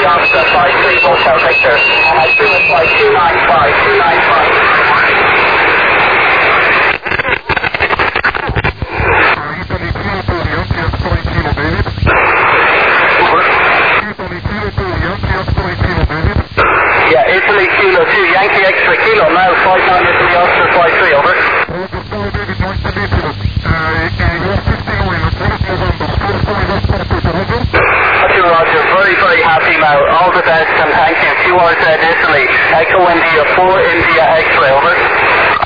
officer, 53 Hotel Victor. Zulu flight 295. Yeah, Italy Kilo 2, Yankee Extra Kilo, now flight 9 Italy officer, flight 3, over. Roger, very, very happy now. All the best and thank you. QRZ Italy, Echo India 4 India X-ray, over.